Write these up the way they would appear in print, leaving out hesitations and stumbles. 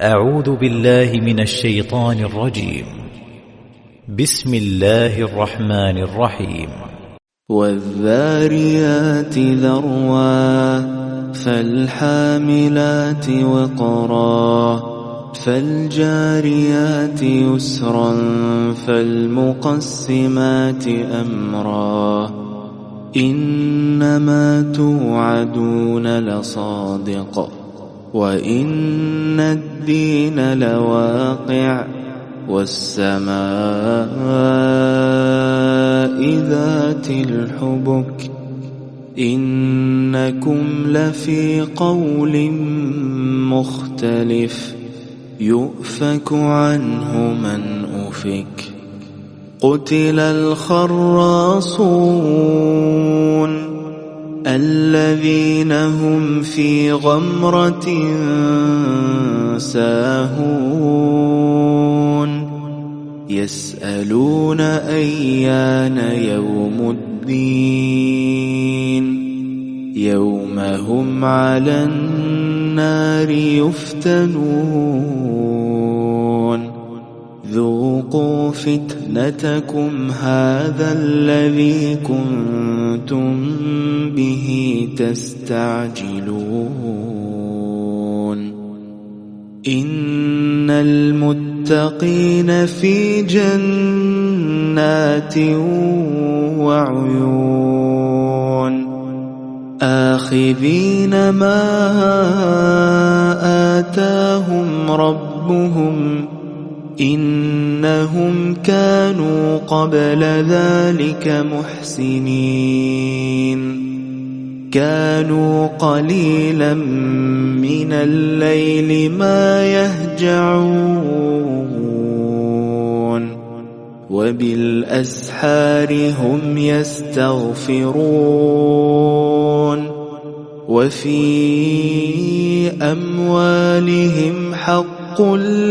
أعوذ بالله من الشيطان الرجيم. بسم الله الرحمن الرحيم. والذاريات ذروا فالحاملات وقرا فالجاريات يسرا فالمقسمات أمرا إنما توعدون لصادق وإن الدين لواقع والسماء ذات الحبك إنكم لفي قول مختلف يؤفك عنه من أفك قتل الخراصون الذين هم في غمرة ساهون يسألون أيان يوم الدين يوم هم على النار يفتنون ذوقوا فتنتكم هذا الذي كنتم به تستعجلون إن المتقين في جنات وعيون آخذين ما آتاهم ربهم إنهم كانوا قبل ذلك محسنين كانوا قليلا من الليل ما يهجعون وبالأسحار هم يستغفرون وفي أموالهم حق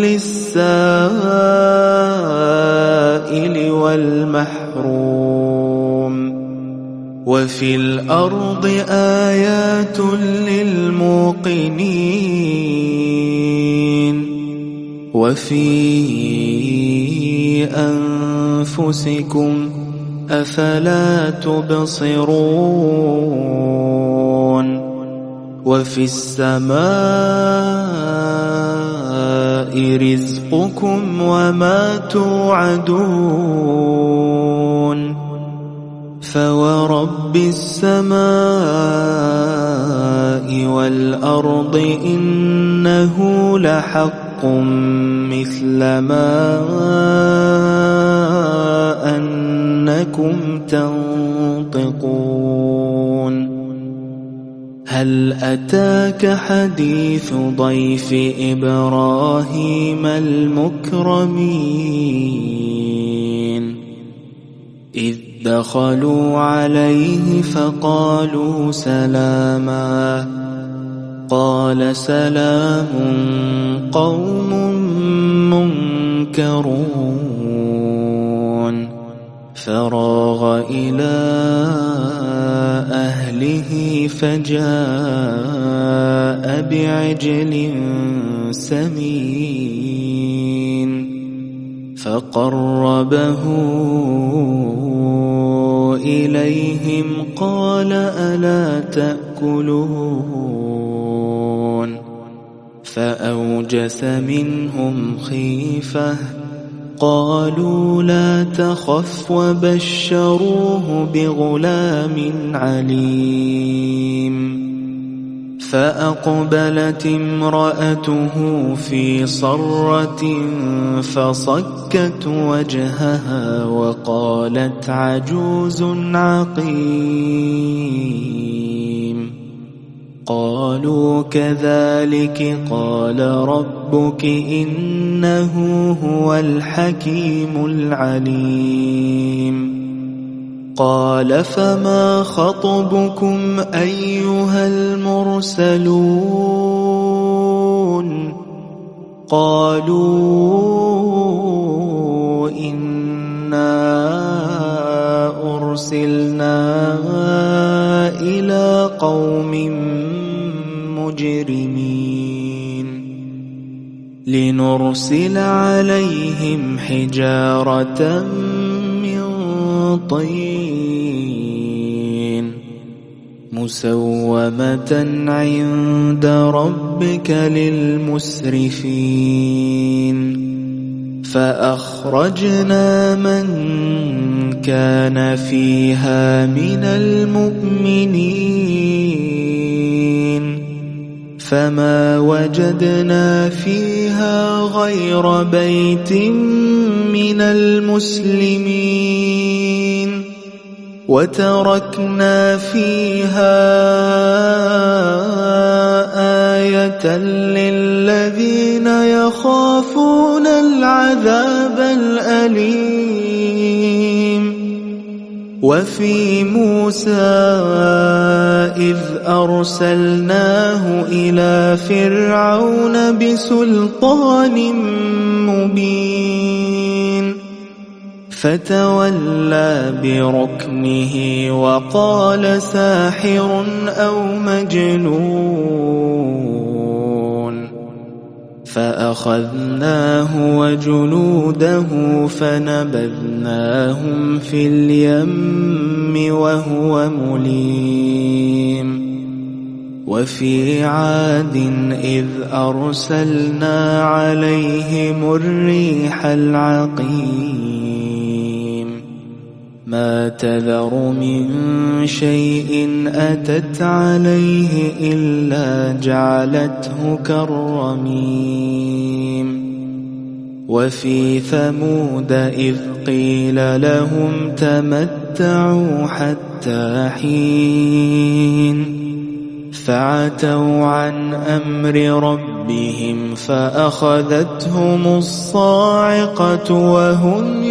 للسائل والمحروم وفي الأرض آيات للموقنين وفي أنفسكم أفلا تبصرون وفي السماء رزقكم وما توعدون فورب السماء والأرض إنه لحق مثل ما أنكم تنطقون هل أتاك حديث ضيف إبراهيم المكرمين إذ دخلوا عليه فقالوا سلاما قال سلام قوم منكرون فراغ إلى أهله فجاء بعجل سمين فقربه إليهم قال ألا تأكلون فأوجس منهم خيفة قالوا لا تخف وبشروه بغلام عليم فأقبلت امرأته في صرة فصكت وجهها وقالت عجوز عقيم قالوا كذلك قال ربك إنه هو الحكيم العليم قال فما خطبكم أيها المرسلون قالوا إنا أرسلنا إلى قوم مجرمين لنرسل عليهم حجارة من طين مسومة عند ربك للمسرفين فأخرجنا من كان فيها من المؤمنين فما وجدنا فيها غير بيت من المسلمين وتركنا فيها آية للذين يخافون العذاب الأليم وفي موسى إذ أرسلناه إلى فرعون بسلطان مبين فتولى بركنه وقال ساحر أو مجنون فأخذناه وجنوده فنبذناهم في اليم وهو مليم وفي عاد إذ أرسلنا عليهم الريح العقيم ما تذر من شيء أتت عليه إلا جعلته كالرميم وفي ثمود إذ قيل لهم تمتعوا حتى حين فعتوا عن أمر ربهم فأخذتهم الصاعقة وهم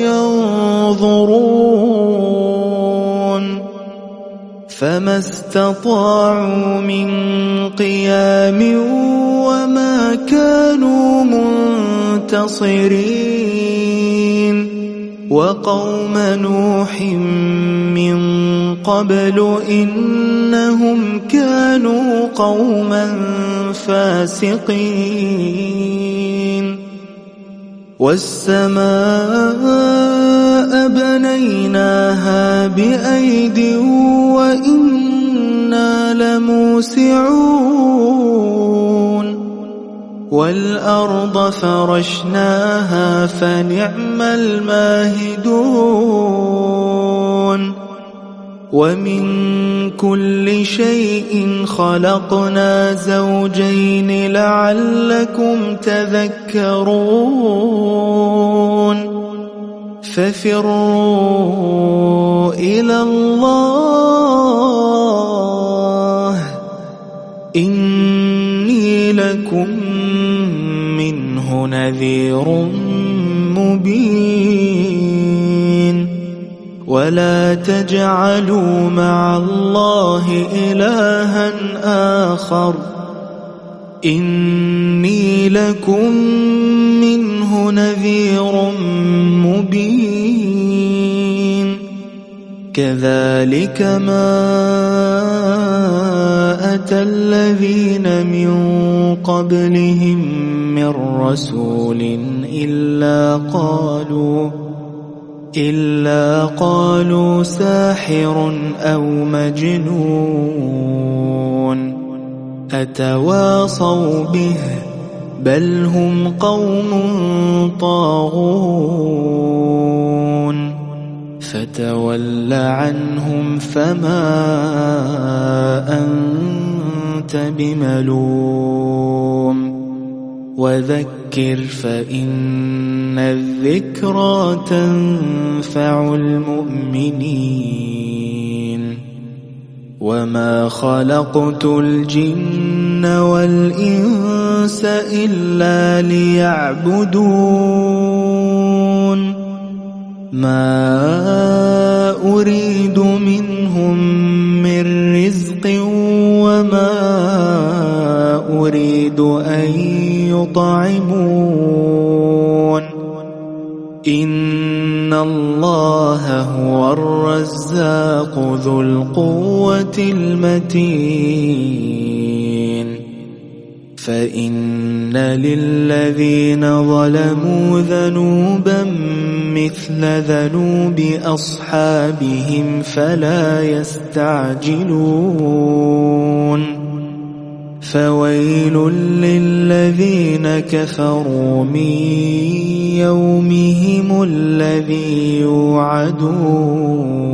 ينظرون فما استطاعوا من قيام وما كانوا منتصرين وقوم نوح من قبل إنهم كانوا قوما فاسقين والسماء بنيناها بأيد وإنا لموسعون والأرض فرشناها فنعم الماهدون ومن كل شيء خلقنا زوجين لعلكم تذكرون ففروا إلى الله إني لكم منه نذير مبين ولا تجعلوا مع الله إلها آخر إني لكم منه نذير مبين كذلك ما أتى الذين من قبلهم من رسول إلا قالوا ساحر أو مجنون أتواصوا به بل هم قوم طاغون فتول عنهم فما أنت بملوم وذكر فإن الذكرى تنفع المؤمنين وما خلقت الجن والإنس إلا ليعبدون ما أريد منهم من رزق وما أريد أن يطعمون إن الله هو الرزاق ذو القوة المتين فإن للذين ظلموا ذنوبا مثل ذنوب أصحابهم فلا يستعجلون فويل للذين كفروا من يومهم الذي يوعدون